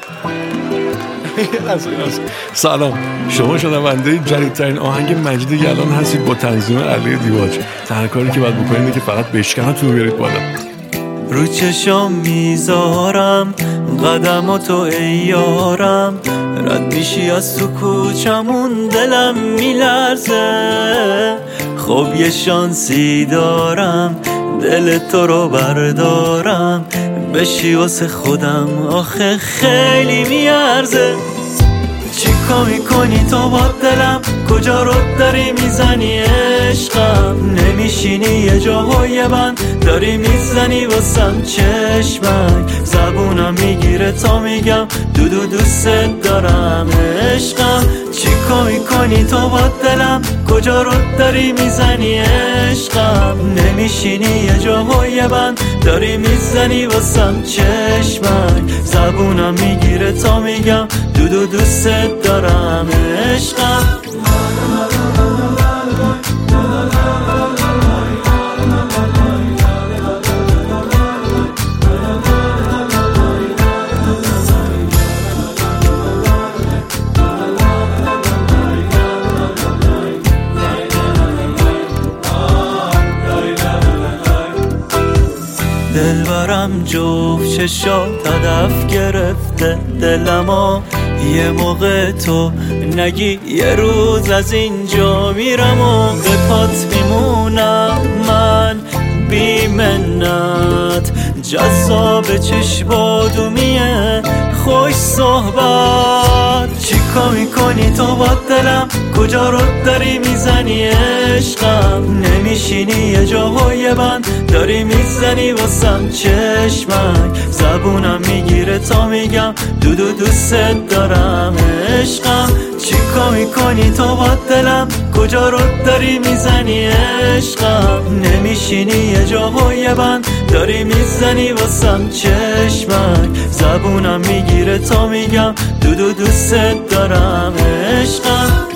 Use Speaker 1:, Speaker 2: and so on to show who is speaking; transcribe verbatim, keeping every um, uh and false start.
Speaker 1: از ایناست. سلام، شما شنونده جدیدترین آهنگ مجید یلان هستید با تنظیم علی دیواج. تنها کاری که باید بکنید اینه که فقط بشکنتون بیارید بالا.
Speaker 2: رو چشام میذارم قدماتو ای یارم، رد میشی از تو کوچمون دلم میلرزه. خب یه شانسی دارم دل تو رو بردارم، بشی واسه خودم آخه خیلی میارزه. چیکار میکنی تو با دلم، کجا رو داری میزنی عشقم، نمیشینی یه جاهای بند داری میزنی واسم چشمک، زبونم میگیره تا میگم دو دو دوست دارم عشقم. چیکار میکنی تو با دلم، کجا رو داری میزنی عشقم، نمیشینی یه جاهای بند داری میزنی واسم چشمک، زبونم میگیره تا میگم دو دو دوست دارم عشقم. دلبرم جفت چشات هدف گرفته دلمو، یه موقع تو نگی یه روز از اینجا میرم و به پات میمونم من بی منت. جذاب چشمادومیه خوش صحبت، چیکار میکنی تو با دلم، کجا رو داری میزنی عشقم، نمیشینی یه جاهای بند داری میزنی واسم چشمک، زبونم میگیره تا میگم دو دو دوست دارم عشقم. چیکار میکنی تو با دلم، کجا رو داری میزنی عشقم، نمیشینی یه جاهای بند داری میزنی واسم چشمک، زبونم میگیره تا میگم دو دو دوست دارم عشقم.